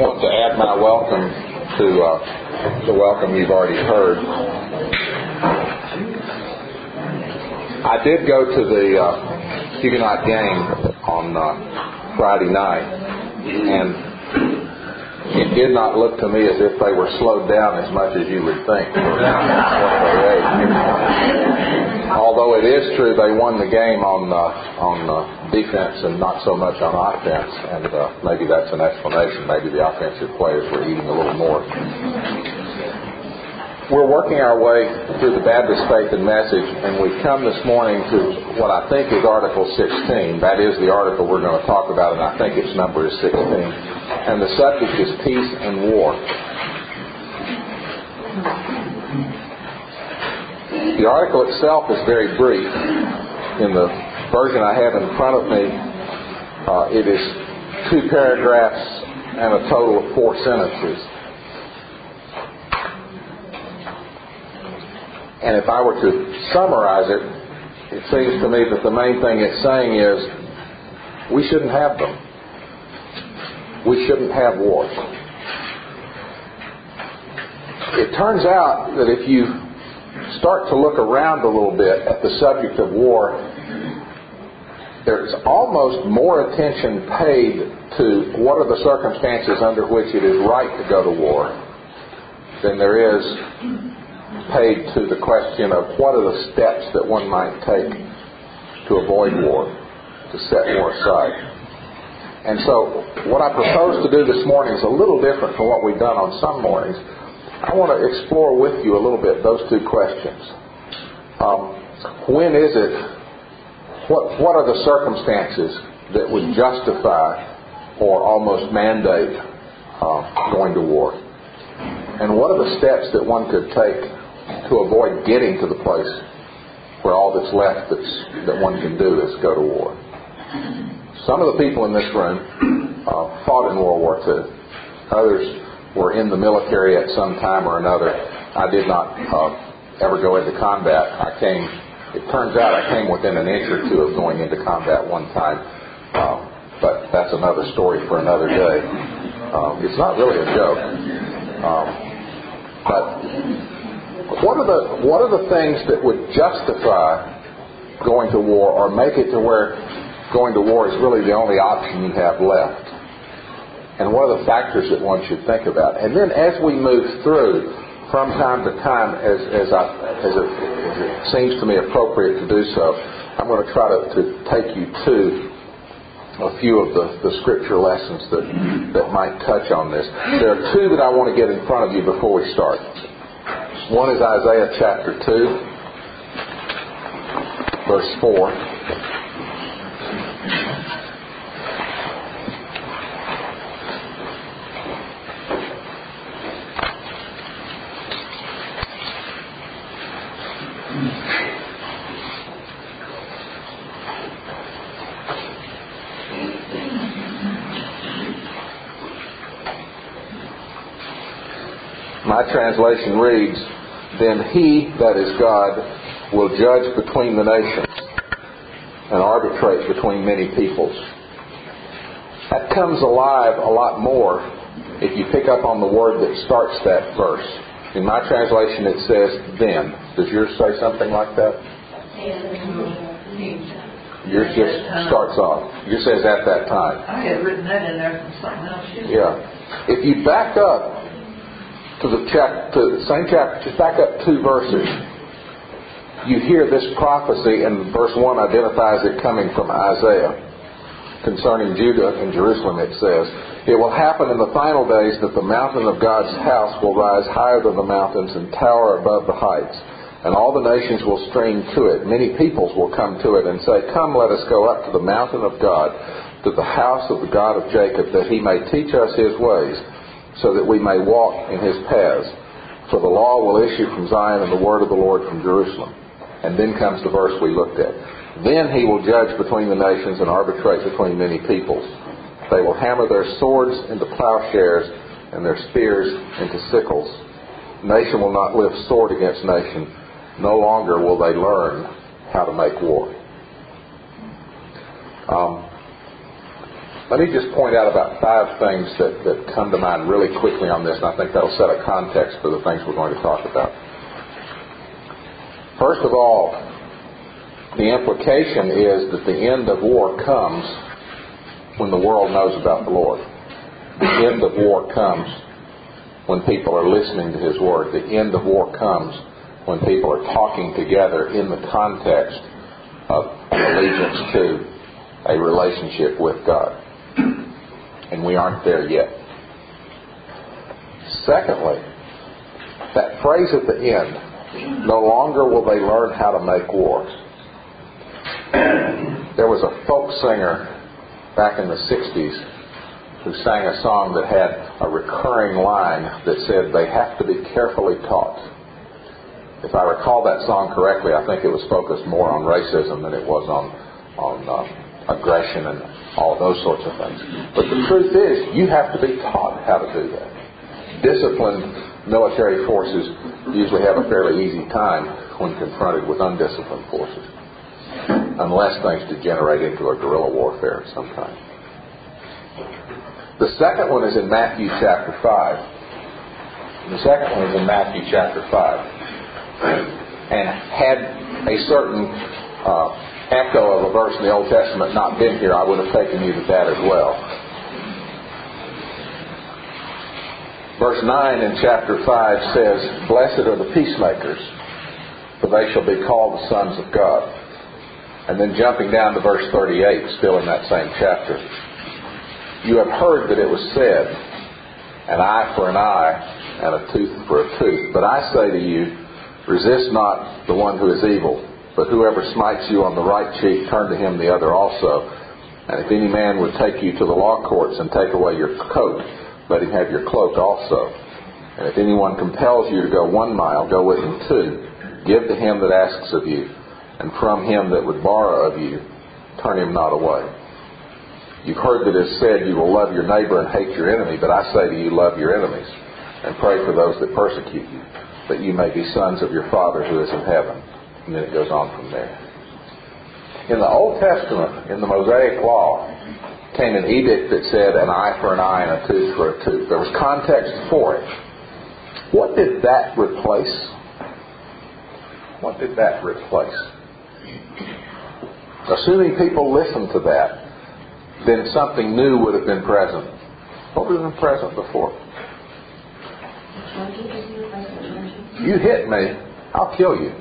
want to add my welcome to the welcome you've already heard. I did go to the Huguenot game on Friday night, and it did not look to me as if they were slowed down as much as you would think for what they ate. Although it is true they won the game on defense and not so much on offense, and maybe that's an explanation. Maybe the offensive players were eating a little more. We're working our way through the Baptist Faith and Message, and we come this morning to what I think is Article 16. That is the article we're going to talk about, and I think its number is 16. And the subject is peace and war. The article itself is very brief. In the version I have in front of me, it is 2 paragraphs and a total of 4 sentences. And if I were to summarize it, it seems to me that the main thing it's saying is we shouldn't have them. We shouldn't have war. It turns out that if you start to look around a little bit at the subject of war, there's almost more attention paid to what are the circumstances under which it is right to go to war than there is paid to the question of what are the steps that one might take to avoid war, to set war aside. And so what I propose to do this morning is a little different from what we've done on some mornings. I want to explore with you a little bit those 2 questions. When is it, what are the circumstances that would justify or almost mandate going to war? And what are the steps that one could take to avoid getting to the place where all that's left that one can do is go to war? Some of the people in this room fought in World War II. Others were in the military at some time or another. I did not ever go into combat. It turns out I came within an inch or 2 of going into combat one time. But that's another story for another day. It's not really a joke. But what are the things that would justify going to war or make it to where going to war is really the only option you have left? And what are the factors that one should think about? And then as we move through, from time to time, as it seems to me appropriate to do so, I'm going to try to take you to a few of the scripture lessons that might touch on this. There are 2 that I want to get in front of you before we start. One is Isaiah chapter 2, verse 4. My translation reads, "Then he, that is God, will judge between the nations and arbitrate between many peoples." That comes alive a lot more if you pick up on the word that starts that verse. In my translation it says, "then." Does yours say something like that? Yours just starts off. Yours says, "at that time." I had written that in there from something else. Yeah. If you back up to the same chapter, just back up 2 verses, you hear this prophecy, and verse 1 identifies it coming from Isaiah. Concerning Judah and Jerusalem, it says, "It will happen in the final days that the mountain of God's house will rise higher than the mountains and tower above the heights. And all the nations will stream to it. Many peoples will come to it and say, 'Come, let us go up to the mountain of God, to the house of the God of Jacob, that he may teach us his ways, so that we may walk in his paths. For the law will issue from Zion and the word of the Lord from Jerusalem.'" And then comes the verse we looked at. "Then he will judge between the nations and arbitrate between many peoples. They will hammer their swords into plowshares and their spears into sickles. Nation will not lift sword against nation. No longer will they learn how to make war." Let me just point out about 5 things that come to mind really quickly on this, and I think that'll set a context for the things we're going to talk about. First of all, the implication is that the end of war comes when the world knows about the Lord. The end of war comes when people are listening to His Word. The end of war comes when people are talking together in the context of allegiance to a relationship with God. And we aren't there yet. Secondly, that phrase at the end, no longer will they learn how to make wars. There was a folk singer back in the 60s who sang a song that had a recurring line that said, they have to be carefully taught. If I recall that song correctly, I think it was focused more on racism than it was on aggression and all those sorts of things. But the truth is, you have to be taught how to do that. Disciplined military forces usually have a fairly easy time when confronted with undisciplined forces, unless things degenerate into a guerrilla warfare of some kind. The second one is in Matthew chapter 5. The second one is in Matthew chapter 5. And had a certain echo of a verse in the Old Testament not been here, I would have taken you to that as well. Verse 9 in chapter 5 says, blessed are the peacemakers, for they shall be called the sons of God. And then jumping down to verse 38, still in that same chapter, you have heard that it was said, an eye for an eye and a tooth for a tooth. But I say to you, resist not the one who is evil, but whoever smites you on the right cheek, turn to him the other also. And if any man would take you to the law courts and take away your coat, let him have your cloak also. And if anyone compels you to go 1 mile, go with him 2. Give to him that asks of you, and from him that would borrow of you, turn him not away. You've heard that it is said, you will love your neighbor and hate your enemy, but I say to you, love your enemies, and pray for those that persecute you, that you may be sons of your Father who is in heaven. And then it goes on from there. In the Old Testament, in the Mosaic Law, came an edict that said an eye for an eye and a tooth for a tooth. There was context for it. What did that replace? What did that replace? Assuming people listened to that, then something new would have been present. What would have been present before? You hit me, I'll kill you.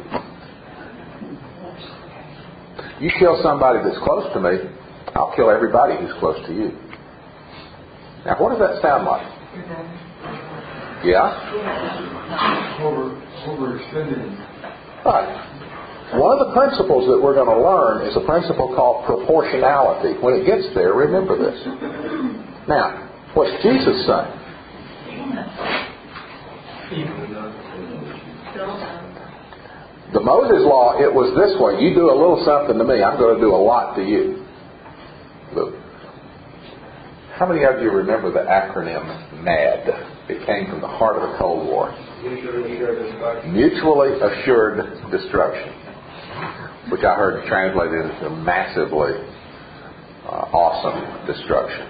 You kill somebody that's close to me, I'll kill everybody who's close to you. Now, what does that sound like? Yeah? Overextending. Right. One of the principles that we're going to learn is a principle called proportionality. When it gets there, remember this. Now, what's Jesus saying? The Moses Law, it was this way. You do a little something to me, I'm going to do a lot to you. Look. How many of you remember the acronym MAD? It came from the heart of the Cold War. Mutually Assured Destruction. Which I heard translated as a massively awesome destruction.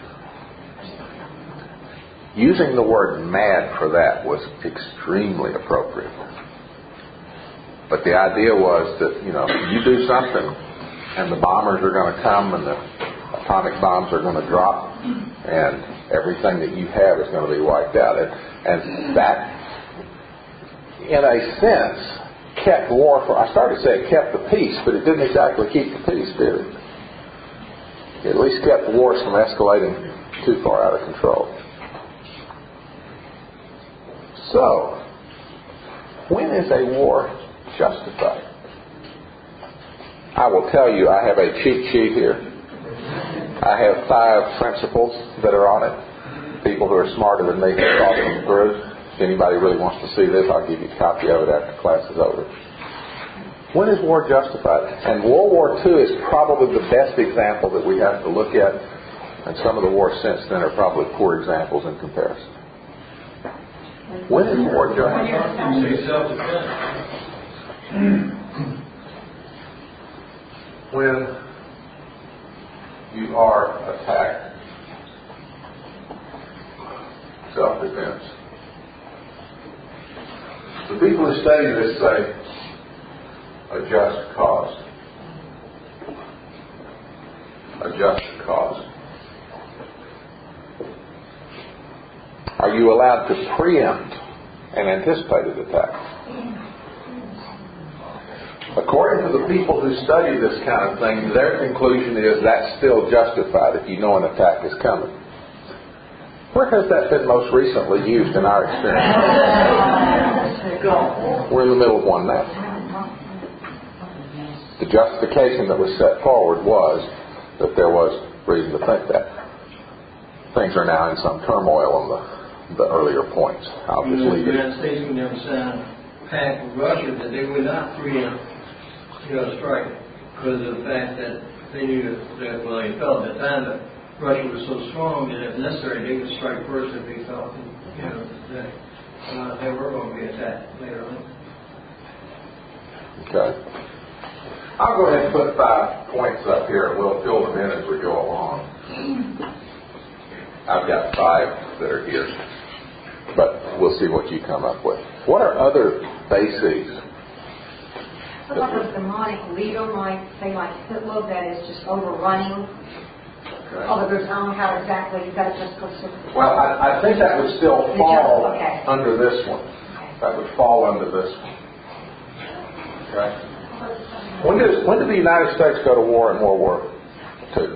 Using the word MAD for that was extremely appropriate. But the idea was that, you do something and the bombers are going to come and the atomic bombs are going to drop and everything that you have is going to be wiped out. And that, in a sense, kept war for... I started to say it kept the peace, but it didn't exactly keep the peace, did it? It at least kept the wars from escalating too far out of control. So, when is a war justified? I will tell you, I have a cheat sheet here. I have 5 principles that are on it. People who are smarter than me have thought them through. If anybody really wants to see this, I'll give you a copy of it after class is over. When is war justified? And World War II is probably the best example that we have to look at, and some of the wars since then are probably poor examples in comparison. When is war justified? Self-defense. When you are attacked self-defense. The people who study this say a just cause. A just cause. Are you allowed to preempt an anticipated attack? According to the people who study this kind of thing, their conclusion is that's still justified if you know an attack is coming. Where has that been most recently used in our experience? We're in the middle of one now. The justification that was set forward was that there was reason to think that. Things are now in some turmoil on the earlier points. I'll just leave it. The United States would never sign a pact with Russia that they would not preempt strike because of the fact that they knew that, well, they felt at the time that Russia was so strong that if necessary they would strike first if they felt that they were going to be attacked later on. Okay. I'll go ahead and put 5 points up here. We'll fill them in as we go along. I've got 5 that are here, but we'll see what you come up with. What are other bases? Like a demonic leader might say, like Hitler, that is just overrunning other groups. I don't know how exactly that just goes to. Well, I think that would still fall under this one. That would fall under this one. Okay. When did the United States go to war in World War II?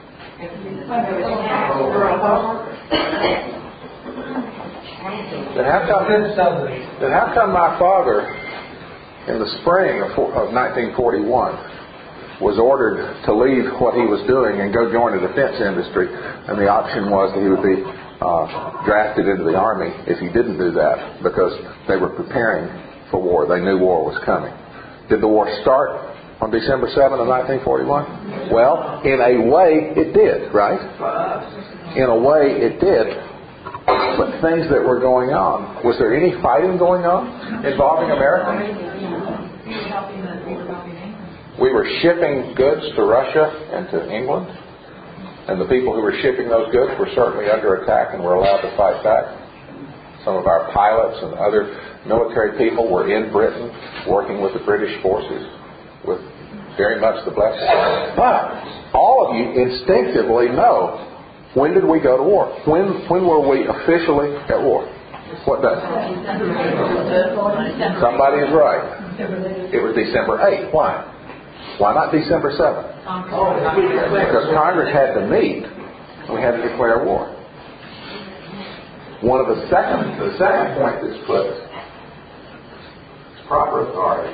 Then how come my father, in the spring of 1941, was ordered to leave what he was doing and go join the defense industry, and the option was that he would be drafted into the Army if he didn't do that because they were preparing for war. They knew war was coming. Did the war start on December 7th of 1941? Well, in a way it did, right? In a way it did. But things that were going on, was there any fighting going on involving Americans? We were shipping goods to Russia and to England, and the people who were shipping those goods were certainly under attack and were allowed to fight back. Some of our pilots and other military people were in Britain working with the British forces with very much the blessing. But all of you instinctively know, when did we go to war? When were we officially at war? What day? Somebody is right. It was December 8th. Why? Why not December 7th? Because Congress had to meet. We had to declare war. The second point that's put is proper authority.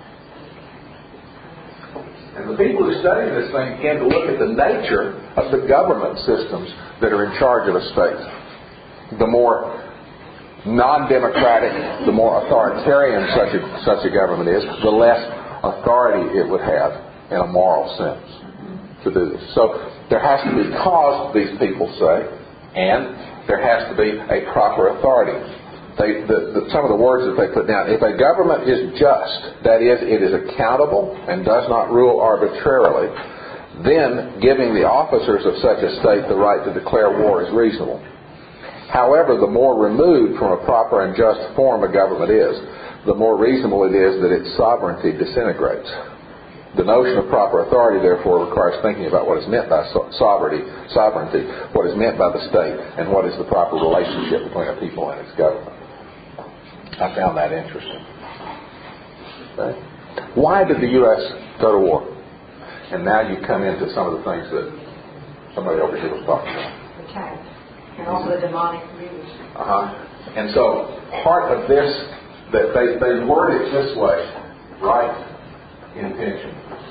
And the people who study this thing begin to look at the nature of the government systems that are in charge of a state. The more non-democratic, the more authoritarian such a government is, the less authority it would have in a moral sense to do this. So there has to be cause, these people say, and there has to be a proper authority. Some of the words that they put down. If a government is just, that is, it is accountable and does not rule arbitrarily, then giving the officers of such a state the right to declare war is reasonable. However, the more removed from a proper and just form a government is, the more reasonable it is that its sovereignty disintegrates. The notion of proper authority, therefore, requires thinking about what is meant by sovereignty, what is meant by the state, and what is the proper relationship between a people and its government. I found that interesting. Okay. Why did the U.S. go to war? And now you come into some of the things that somebody over here was talking about. Okay. And also the demonic leaders. And so part of this, that they word it this way, right intention.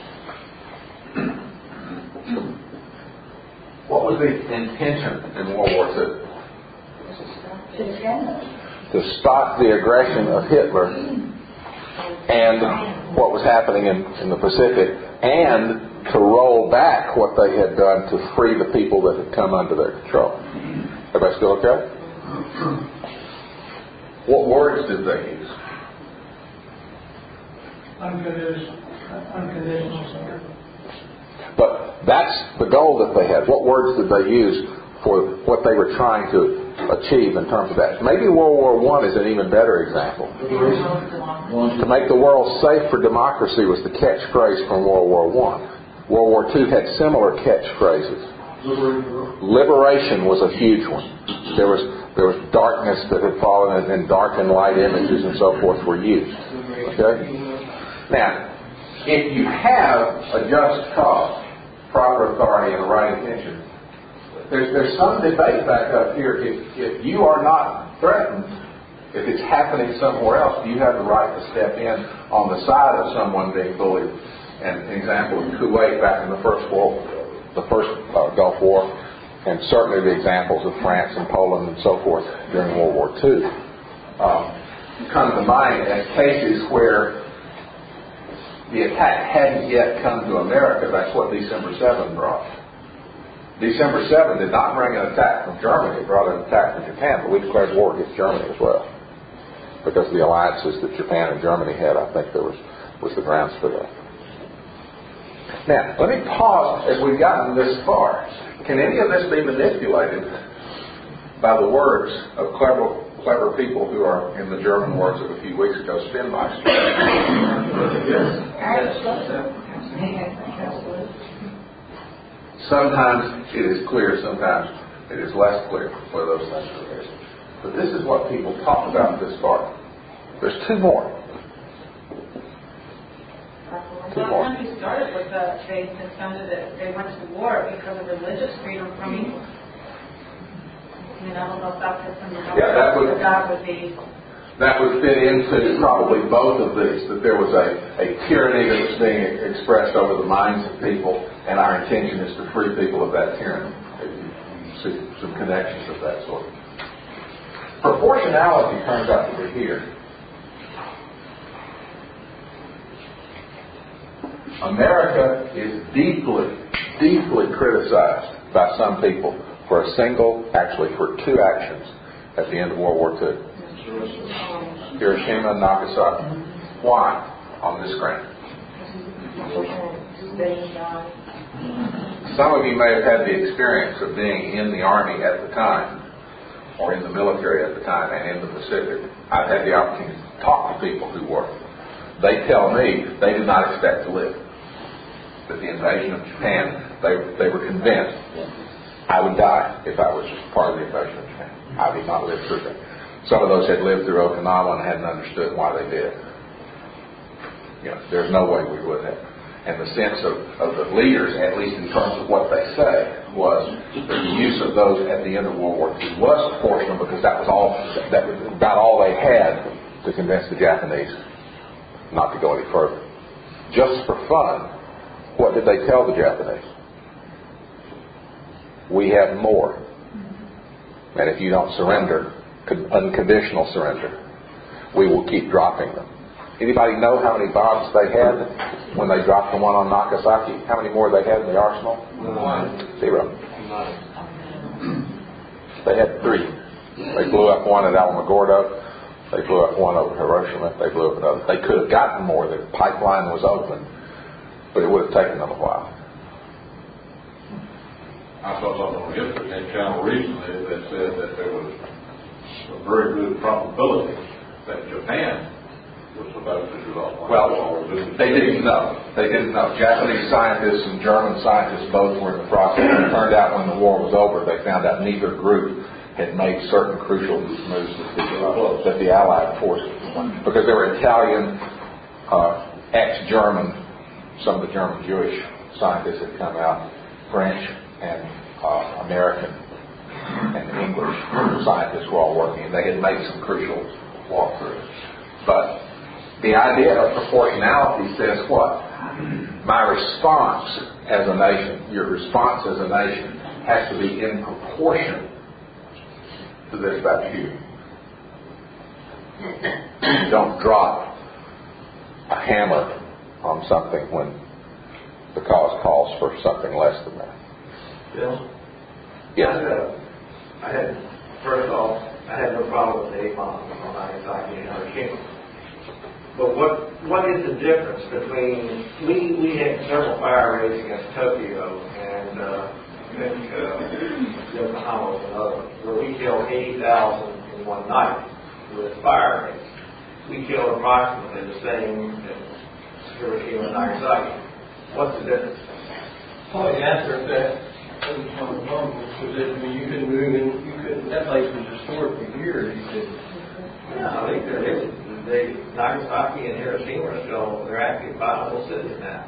What was the intention in World War II? To stop the aggression of Hitler and what was happening in the Pacific, and to roll back what they had done to free the people that had come under their control. Everybody still okay? What words did they use? Unconditional surrender. But that's the goal that they had. What words did they use for what they were trying to achieve in terms of that. Maybe World War I is an even better example. To make the world safe for democracy was the catchphrase from World War I. World War II had similar catchphrases. Liberation was a huge one. There was darkness that had fallen, and dark and light images and so forth were used. Okay? Now, if you have a just cause, proper authority, and a right intention, there's some debate back up here. If you are not threatened, if it's happening somewhere else, do you have the right to step in on the side of someone being bullied? And an example of Kuwait back in the first Gulf War, and certainly the examples of France and Poland and so forth during World War II come to mind as cases where the attack hadn't yet come to America. That's what December 7 brought. December 7 did not bring an attack from Germany. It brought an attack from Japan, but we declared war against Germany as well, because of the alliances that Japan and Germany had. I think there was the grounds for that. Now, let me pause as we've gotten this far. Can any of this be manipulated by the words of clever people who are, in the German words of a few weeks ago, Spinmeisters? Sometimes it is clear, sometimes it is less clear where those things are there. But this is what people talk about this far. There's two more. Well, countries started with they decided that they went to war because of religious freedom from England. I don't know if that fits in that would fit into probably both of these, that there was a tyranny that was being expressed over the minds of people, and our intention is to free people of that tyranny. You see some connections of that sort. Proportionality turns out to be here. America is deeply, deeply criticized by some people for actually for two actions at the end of World War II. Hiroshima and Nagasaki. Why? On this ground. Some of you may have had the experience of being in the Army at the time, or in the military at the time, and in the Pacific. I've had the opportunity to talk to people who were. They tell me they did not expect to live. That the invasion of Japan, they were convinced I would die if I was part of the invasion of Japan. I did not live through that. Some of those had lived through Okinawa and hadn't understood why they did. There's no way we would have. And the sense of the leaders, at least in terms of what they say, was that the use of those at the end of World War II was proportional, because that was about all they had to convince the Japanese not to go any further. Just for fun, what did they tell the Japanese? We have more. And if you don't surrender, unconditional surrender, we will keep dropping them. Anybody know how many bombs they had when they dropped the one on Nagasaki? How many more they had in the arsenal? 0. They had 3. They blew up one at Alamogordo. They blew up one over Hiroshima. They blew up another. They could have gotten more. The pipeline was open, but it would have taken them a while. I saw something on the Internet channel recently that said that there was a very good probability that Japan was about to develop. Well, they didn't know. They didn't know. Japanese scientists and German scientists both were in the process. It turned out when the war was over, they found out neither group had made certain crucial moves that the Allied forces, because there were Italian, ex-German, some of the German Jewish scientists had come out, French and American and English scientists were all working, and they had made some crucial walkthroughs. But the idea of proportionality says what? My response as a nation, your response as a nation, has to be in proportion to this value. You don't drop a hammer on something when the cause calls for something less than that. Bill? Yes. First off, I had no problem with the 8 bombs on Nagasaki and Hiroshima. But what is the difference between, we had several fire raids against Tokyo and Yokohama was where we killed 80,000 in one night with fire rates. We killed approximately the same as Hiroshima and Nagasaki. What's the difference? Well, the answer to that doesn't come along because you could move in, that place was restored for years. You could. No, I think there is. Nagasaki and Hiroshima are still, they're actually viable cities now.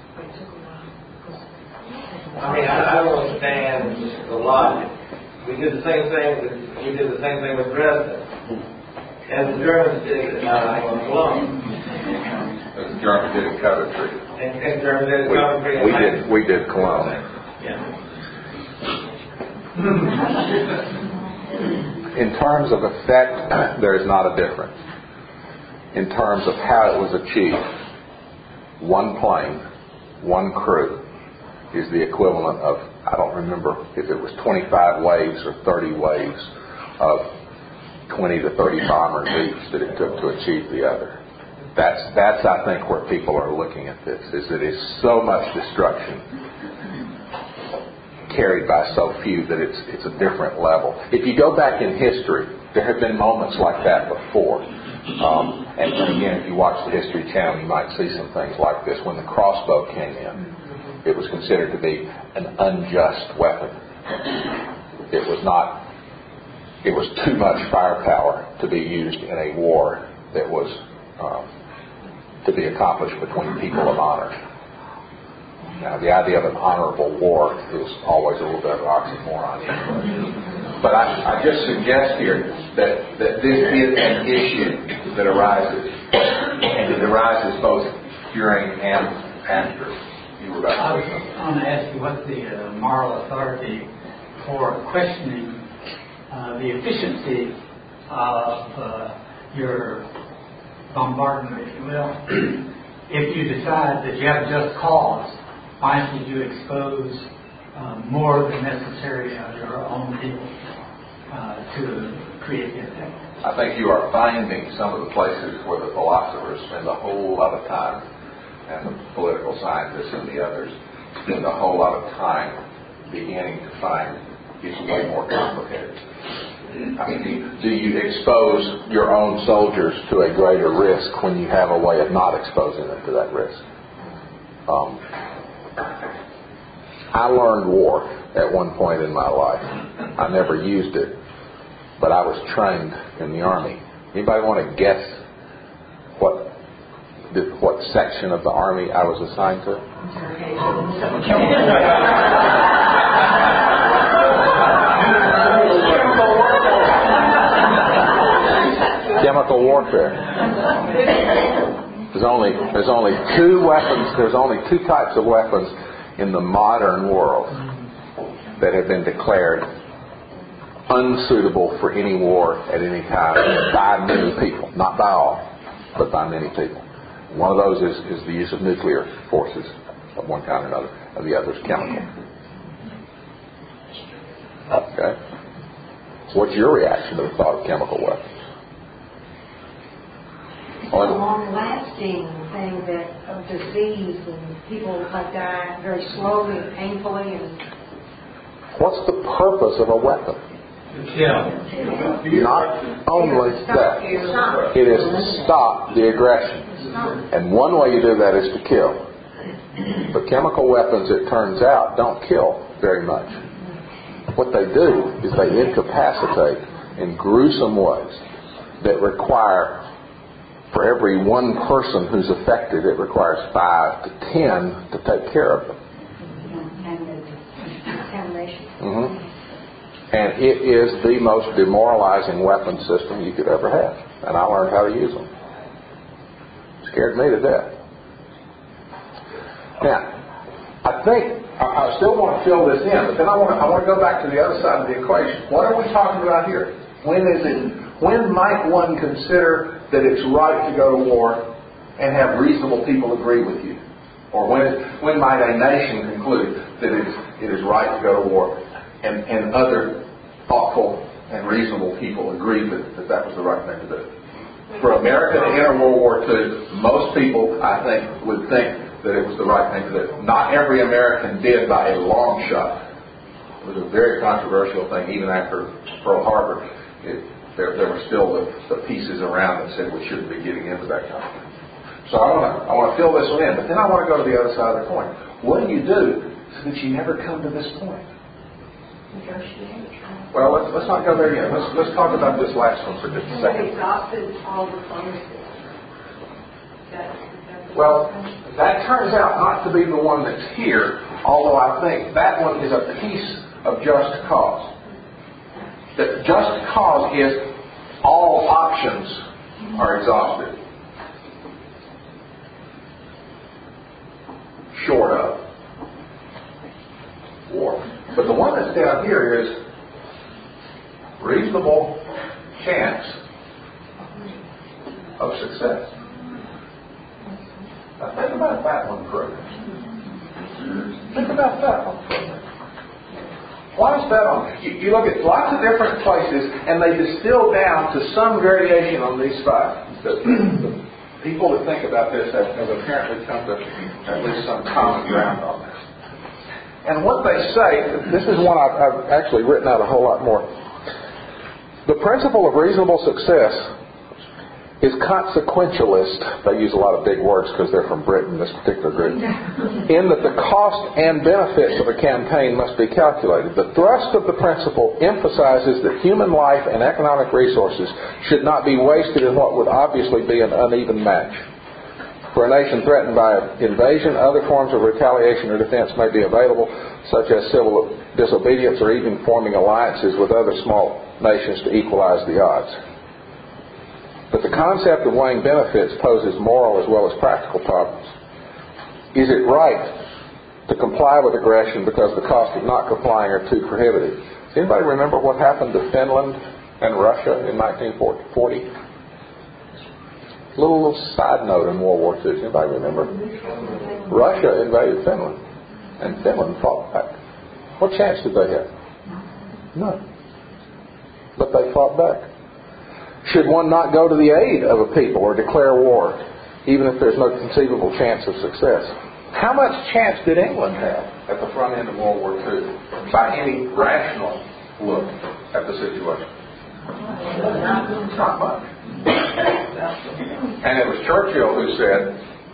I mean, I don't understand the logic. We did the same thing with Dresden. As the Germans did in Cologne. As the Germans did in Coventry. And Germans did in Coventry. We did Cologne. Yeah. In terms of effect, there is not a difference. In terms of how it was achieved, one plane, one crew is the equivalent of, I don't remember if it was 25 waves or 30 waves of 20 to 30 bombers each that it took to achieve the other. That's I think where people are looking at this, is that it's so much destruction carried by so few that it's a different level. If you go back in history, there have been moments like that before. And again, if you watch the History Channel, you might see some things like this. When the crossbow came in, it was considered to be an unjust weapon. It was too much firepower to be used in a war that was to be accomplished between people of honor. Now, the idea of an honorable war is always a little bit of an oxymoron. But I just suggest here that this is an issue that arises, and it arises both during and after. You were about to say. I want to ask you what's the moral authority for questioning the efficiency of your bombardment, if you will. If you decide that you have just cause, why should you expose more than necessary of your own people to create the effect? I think you are finding some of the places where the philosophers spend a whole lot of time, and the political scientists and the others spend a whole lot of time beginning to find it's way more complicated. I mean, do you expose your own soldiers to a greater risk when you have a way of not exposing them to that risk? I learned war at one point in my life. I never used it, but I was trained in the Army. Anybody want to guess what section of the Army I was assigned to? Chemical warfare. There's only two weapons. There's only two types of weapons in the modern world that have been declared unsuitable for any war at any time by many people. Not by all, but by many people. One of those is the use of nuclear forces of one kind or another, and the other is chemical. Okay? What's your reaction to the thought of chemical weapons? It's a long-lasting thing of disease, and people die very slowly and painfully. And what's the purpose of a weapon? Not only that. It is to stop the aggression. And one way you do that is to kill. But chemical weapons, it turns out, don't kill very much. What they do is they incapacitate in gruesome ways that require, for every one person who's affected, it requires 5 to 10 to take care of them. And the contamination. Mm-hmm. And it is the most demoralizing weapon system you could ever have. And I learned how to use them. Scared me to death. Now, I think I still want to fill this in, but then I want to go back to the other side of the equation. What are we talking about here? When might one consider that it's right to go to war and have reasonable people agree with you? Or when might a nation conclude that it is right to go to war and other thoughtful and reasonable people agreed that was the right thing to do? For America to enter World War II, most people, I think, would think that it was the right thing to do. Not every American did by a long shot, was a very controversial thing. Even after Pearl Harbor, there were still the pieces around that said we shouldn't be getting into that kind of thing. So I want to fill this one in, but then I want to go to the other side of the coin. What do you do so that you never come to this point? Well, let's not go there yet. Let's talk about this last one for just a second. Well, that turns out not to be the one that's here, although I think that one is a piece of just cause. That just cause is all options are exhausted. Short of war. But the one that's down here is reasonable chance of success. Now think about that one for a minute. Think about that one for a minute. Why is that on? You look at lots of different places and they distill down to some variation on these five. The people that think about this have apparently come to at least some common ground on this. And what they say, this is one I've actually written out a whole lot more. The principle of reasonable success is consequentialist. They use a lot of big words because they're from Britain, this particular group. In that the cost and benefits of a campaign must be calculated. The thrust of the principle emphasizes that human life and economic resources should not be wasted in what would obviously be an uneven match. For a nation threatened by invasion, other forms of retaliation or defense may be available, such as civil disobedience or even forming alliances with other small nations to equalize the odds. But the concept of weighing benefits poses moral as well as practical problems. Is it right to comply with aggression because the cost of not complying are too prohibitive? Does anybody remember what happened to Finland and Russia in 1940? Little side note in World War II. Does anybody remember? Russia invaded Finland, and Finland fought back. What chance did they have? None. But they fought back. Should one not go to the aid of a people or declare war, even if there's no conceivable chance of success? How much chance did England have at the front end of World War II by any rational look at the situation? Not much. And it was Churchill who said,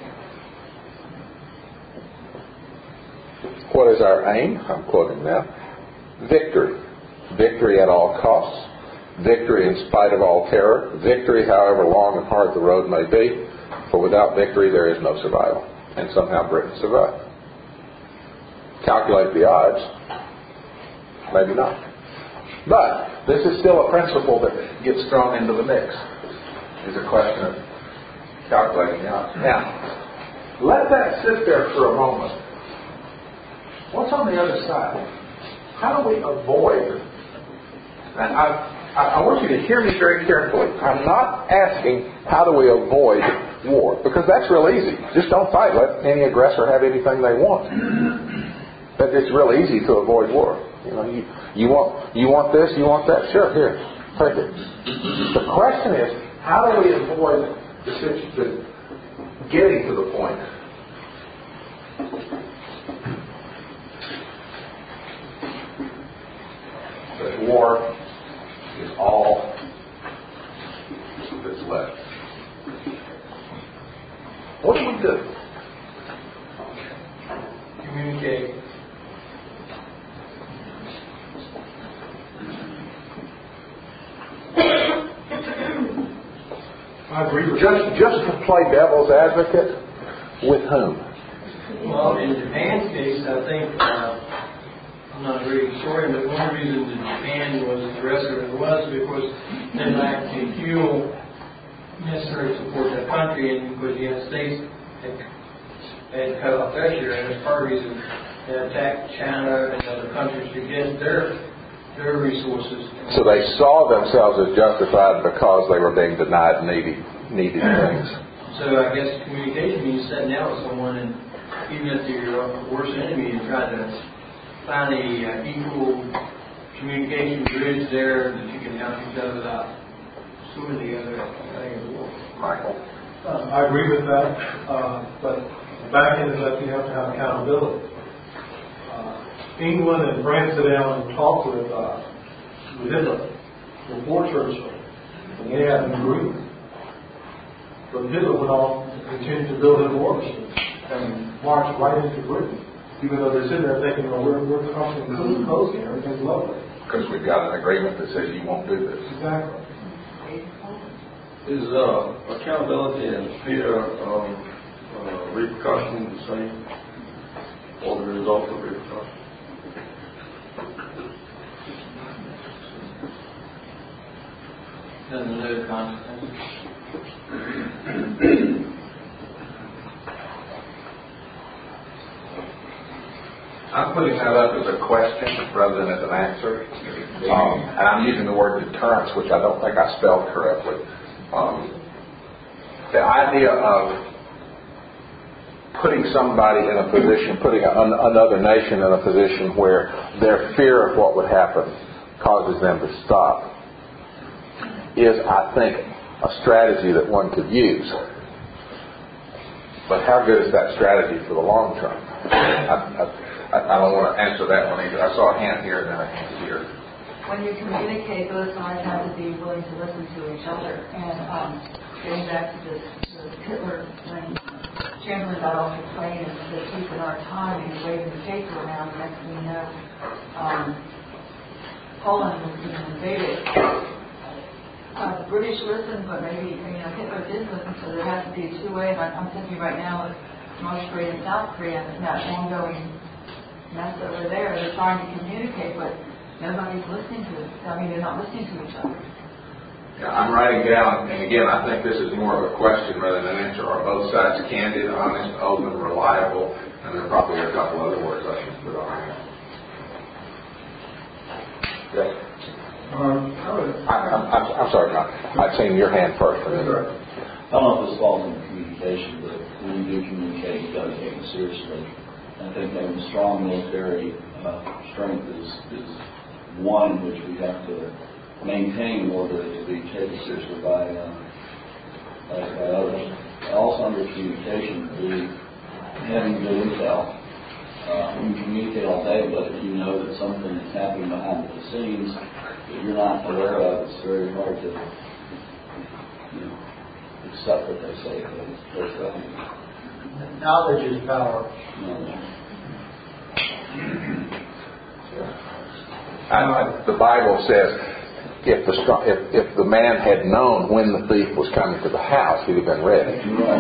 what is our aim? I'm quoting now. Victory. Victory at all costs. Victory in spite of all terror. Victory however long and hard the road may be. For without victory there is no survival. And somehow Britain survived. Calculate the odds. Maybe not. But this is still a principle that gets thrown into the mix. It's a question of calculating the odds. Now, let that sit there for a moment. What's on the other side? How do we avoid? And I want you to hear me very carefully. I'm not asking how do we avoid war, because that's real easy. Just don't fight. Let any aggressor have anything they want. But it's real easy to avoid war. You want this, you want that. Sure, here, take it. The question is, how do we avoid getting to the point that war is all that's left? What do we do? Communicate. I agree with just to play devil's advocate, with whom? Well, in Japan's case, I think, I'm not a great historian, but one reason that Japan was the aggressor it was because they lacked the fuel necessary to support that country, and because the United States had cut off their share, and that's part of the reason they attacked China and other countries to get their resources. So they saw themselves as justified because they were being denied needed things. So I guess communication means sitting down with someone, and even if you're your worst enemy, and try to find a equal communication bridge there that you can help each other without swimming together. Michael? I agree with that, but the back end is that you have to have accountability. England and France sit down and talk with Hitler, before Churchill, and they had an agreement. But Hitler went off and continued to build his war machines and marched right into Britain, even though they're sitting there thinking, well, we're comfortable and cozy, everything's lovely. Because we've got an agreement that says you won't do this. Exactly. Is accountability and fear repercussion the same, or the result of repercussion? Doesn't lose consequences. I'm putting that up as a question rather than as an answer. And I'm using the word deterrence, which I don't think I spelled correctly. The idea of putting somebody in a position, putting another nation in a position where their fear of what would happen causes them to stop is, I think, a strategy that one could use. But how good is that strategy for the long term? I don't want to answer that one either. I saw a hand here and then a hand here. When you communicate, both sides have to be willing to listen to each other. And getting back to this Hitler thing, Chamberlain got off the plane and said, "Keep in our time," and he was waving the paper around. The next thing you know, Poland was being invaded. The British listened, but maybe Hitler did listen. So there has to be two ways. I'm thinking right now of North Korea and South Korea and that ongoing mess over there. They're trying to communicate, but nobody's listening to it. I mean, they're not listening to each other. Yeah, I'm writing down, and again, I think this is more of a question rather than an answer. Are both sides candid, honest, open, reliable? And there probably are a couple other words I should put on here. Yes. I'm sorry, John. I'd seen your hand first. I don't know if this falls into communication, but when you do communicate, you've got to take it seriously. I think having strong military strength is one which we have to maintain in order to be taken seriously by others. Also under communication, having good intel. You can communicate all day, but if you know that something is happening behind the scenes that you're not aware of, it's very hard to accept what they say. Knowledge is power. The Bible says if the man had known when the thief was coming to the house, he'd have been ready.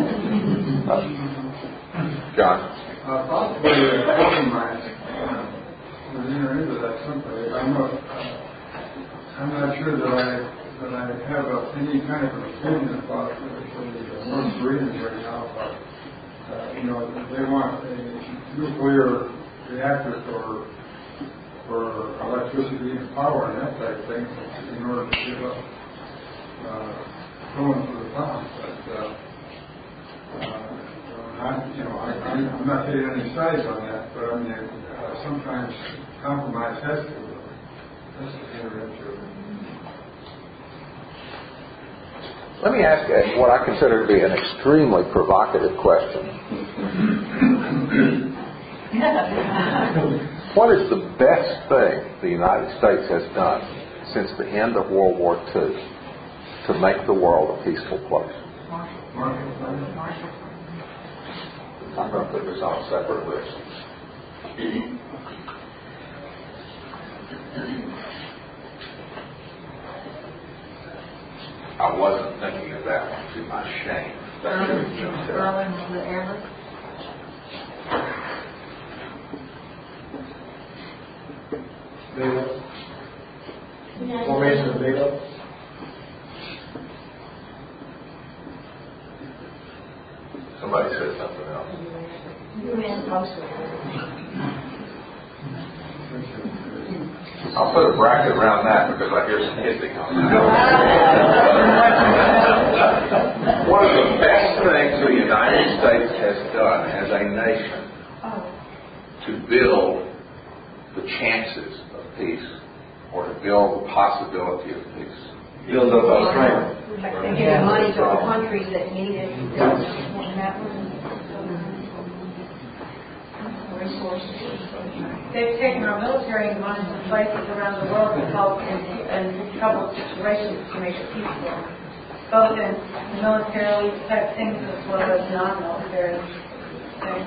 John? Possibly a compromise. We'll enter into that someday. I'm not sure that I have any kind of an opinion about the North Koreans right now. But they want a nuclear reactor for electricity and power and that type of thing in order to give up going for the bomb. I'm not taking any sides on that, but I mean, sometimes compromise has to enter into it. Let me ask what I consider to be an extremely provocative question. What is the best thing the United States has done since the end of World War II to make the world a peaceful place? I'm going to put this on a separate list. I wasn't thinking of that one, to my shame. Berlin was the airlift. Beta. Formation of Beta. Somebody said something else. I'll put a bracket around that because I hear some hissing on that. One of the best things the United States has done as a nation to build the chances of peace or to build the possibility of peace. Build up our strength. They give money to all countries that need it. they've taken our military and gone into places around the world to help in troubled situations to make it peaceful, both in military type things as well as non-military things.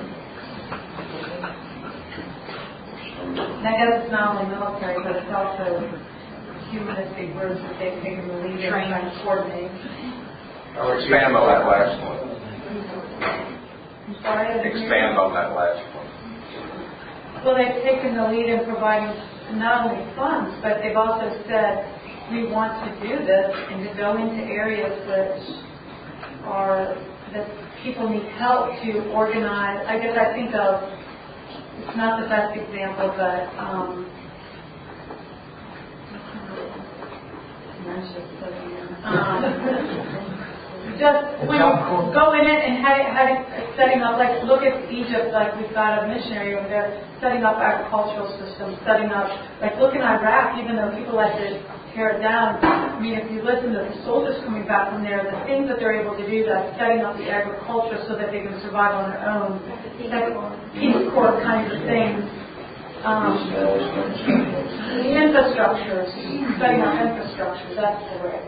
And I guess it's not only military, but it's also humanistic groups that they've taken the lead in trying to coordinate. I'll expand on that last one. I'm sorry? Expand on that last one. Well, they've taken the lead in providing not only funds, but they've also said, we want to do this and to go into areas that people need help to organize. I guess I think of, it's not the best example, but just when you go in it and setting up, like look at Egypt, like we've got a missionary over there, setting up agricultural systems, setting up, like look in Iraq, even though people like to tear it down. I mean, if you listen to the soldiers coming back from there, the things that they're able to do, that's setting up the agriculture so that they can survive on their own, like Peace Corps kinds of things. The infrastructures, setting up infrastructure, that's the way.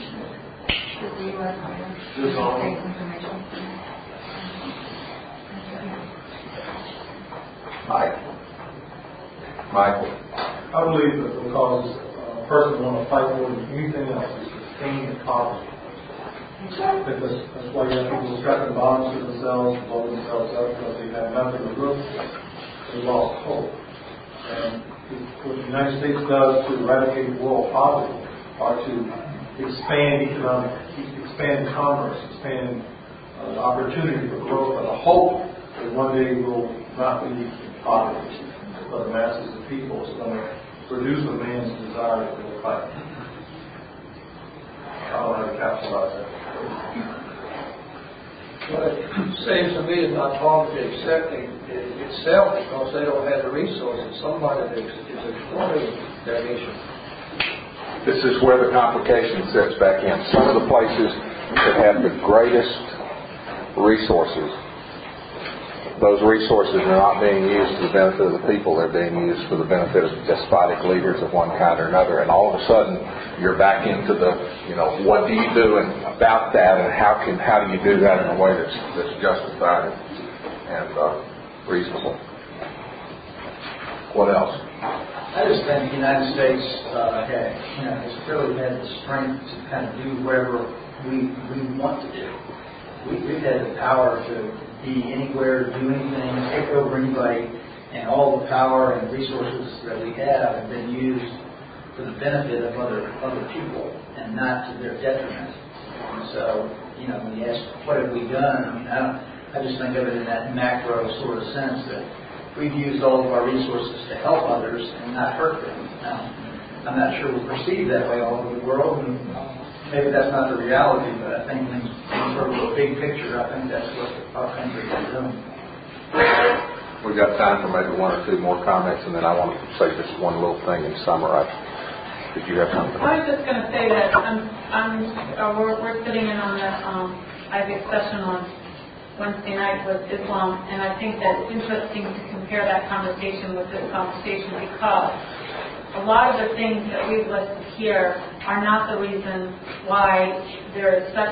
Michael. I believe that because a person wants to fight more than anything else is sustain poverty. Because that's why you have people strapping bombs to themselves, blowing themselves up because they have nothing to look for. They lost hope. And what the United States does to eradicate world poverty are to expand commerce, expand opportunity for growth, and a hope that one day will not be poverty. For the masses of people, it's going to produce a man's desire to go fight. I don't know how to capitalize that. What it seems to me is not poverty accepting itself because they don't have the resources. Somebody is exploiting their nation. This is where the complication sets back in. Some of the places that have the greatest resources, those resources are not being used for the benefit of the people. They're being used for the benefit of despotic leaders of one kind or another. And all of a sudden, you're back into the, what do you do about that, and how do you do that in a way that's justified and reasonable? What else? I just think the United States has really had the strength to kind of do whatever we want to do. We've had the power to be anywhere, do anything, take over anybody, and all the power and resources that we have been used for the benefit of other people and not to their detriment. And so, when you ask what have we done, I just think of it in that macro sort of sense that we've used all of our resources to help others and not hurt them. Now, I'm not sure we're perceived that way all over the world, and maybe that's not the reality, but I think in sort of a big picture, I think that's what our country is doing. We've got time for maybe one or two more comments, and then I want to say just one little thing and summarize. Did you have something? I was just going to say that we're sitting in on the IVIC session on Wednesday night with Islam, and I think that it's interesting to compare that conversation with this conversation because a lot of the things that we've listed here are not the reason why there is such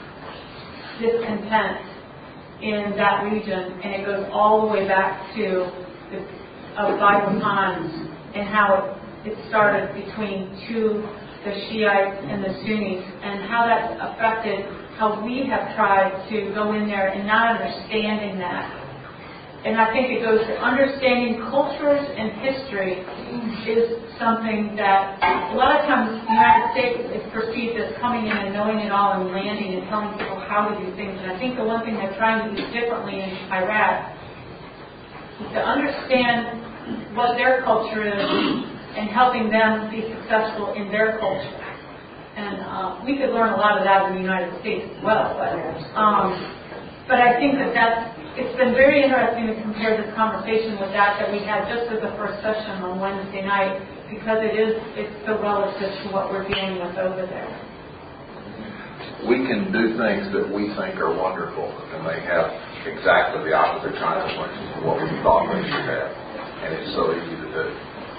discontent in that region, and it goes all the way back to the Bible times and how it started between the Shiites and the Sunnis, and how that's affected how we have tried to go in there and not understanding that. And I think it goes to understanding cultures and history is something that a lot of times the United States is perceived as coming in and knowing it all and landing and telling people how to do things. And I think the one thing they're trying to do differently in Iraq is to understand what their culture is and helping them be successful in their culture. And we could learn a lot of that in the United States as well. But I think it's been very interesting to compare this conversation with that we had just as the first session on Wednesday night, because it's so relative to what we're dealing with over there. We can do things that we think are wonderful, and they have exactly the opposite consequences of what we thought we should have. And it's so easy to do.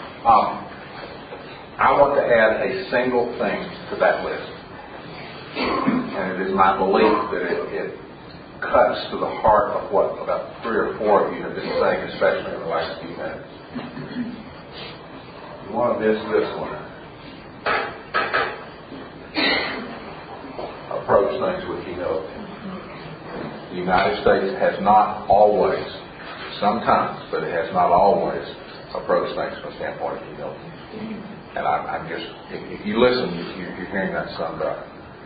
I want to add a single thing to that list. And it is my belief that it cuts to the heart of what about 3 or 4 of you have been saying, especially in the last few minutes. You want to miss this one. Approach things with humility. The United States has not always, sometimes, but it has not always approached things from a standpoint of humility. And I'm just, if you listen, you're hearing that summed up.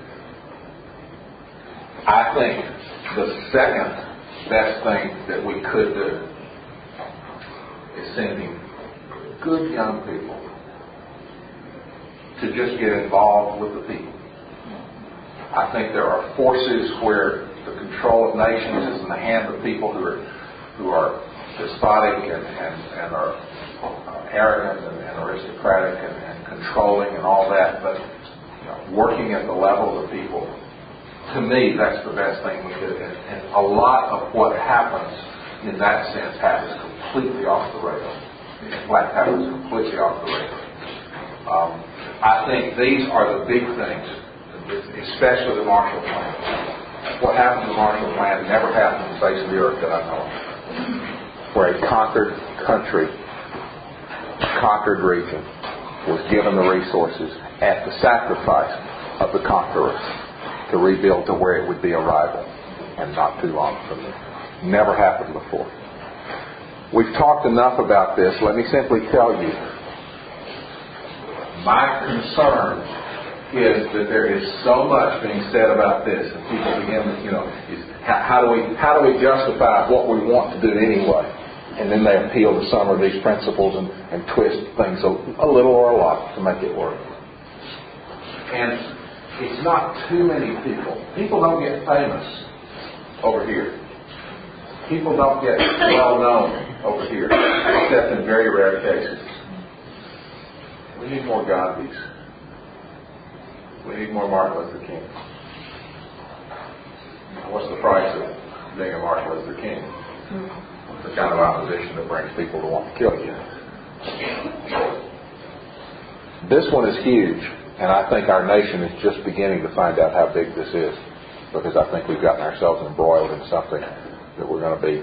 I think the second best thing that we could do is sending good young people to just get involved with the people. I think there are forces where the control of nations is in the hands of people who are despotic and are arrogant and aristocratic and controlling and all that. But working at the level of the people, to me, that's the best thing we do. And a lot of what happens in that sense happens completely off the radar. In fact, happens completely off the radar. I think these are the big things, especially the Marshall Plan. What happened to the Marshall Plan never happened on the face of the earth that I know of. Where a conquered country, conquered region, was given the resources at the sacrifice of the conquerors to rebuild to where it would be a rival, and not too long from there. Never happened before. We've talked enough about this. Let me simply tell you, my concern is that there is so much being said about this, and people begin to, how do we justify what we want to do anyway? And then they appeal to some of these principles and twist things a little or a lot to make it work. And it's not too many people. People don't get famous over here. People don't get well known over here, except in very rare cases. We need more Gandhis. We need more Martin Luther King. What's the price of being a Martin Luther King? The kind of opposition that brings people to want to kill you. This one is huge, and I think our nation is just beginning to find out how big this is, because I think we've gotten ourselves embroiled in something that we're going to be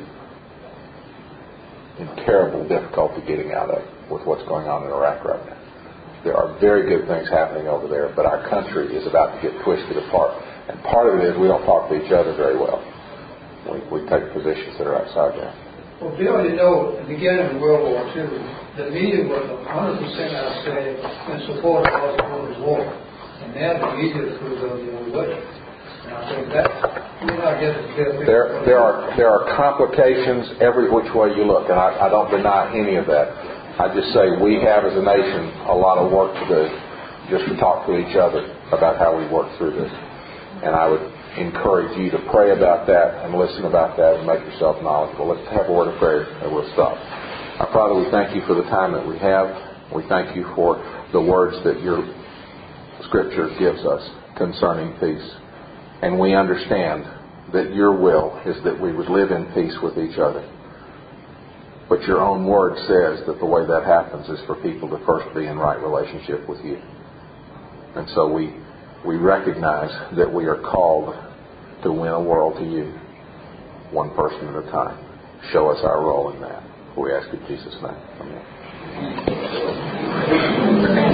in terrible difficulty getting out of with what's going on in Iraq right now. There are very good things happening over there, but our country is about to get twisted apart. And part of it is we don't talk to each other very well. We take positions that are outside there. Well, Bill, at the beginning of World War II, the media was 100%, I'd say, in support of the war. And now the media is going the other way. And I think that we're not getting there are complications every which way you look, and I don't deny any of that. I just say we have as a nation a lot of work to do just to talk to each other about how we work through this. And I would encourage you to pray about that and listen about that and make yourself knowledgeable. Let's have a word of prayer and we'll stop. Our Father, we thank you for the time that we have. We thank you for the words that your Scripture gives us concerning peace. And we understand that your will is that we would live in peace with each other. But your own word says that the way that happens is for people to first be in right relationship with you. And so we recognize that we are called to win a world to you, one person at a time. Show us our role in that. We ask in Jesus' name. Amen.